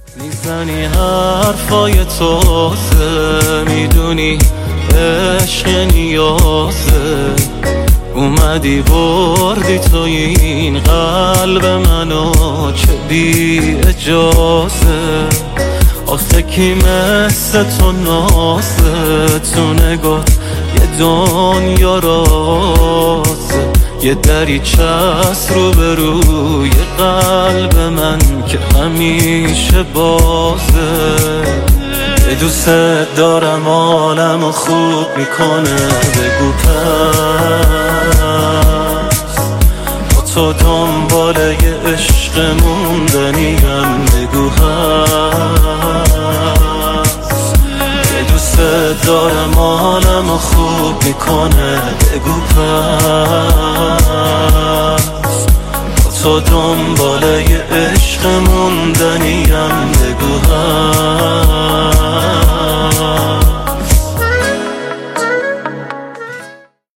میزنی حرفای تازه، میدونی عشق نیازه، اومدی بردی تو این قلب منو چه بی اجازه. آخه کی مثل تو نازه، تو نگاه یه دنیا رازه، یه دریچه‌ست رو به روی قلب من که همیشه بازه. یه دوست دارم عالمو خوب میکنه، بگو پس با تو دنبال یه عشق موندنیم، بگو هست. یه دوست دارم عالمو خوب میکنه، بگو پس با تو دنبال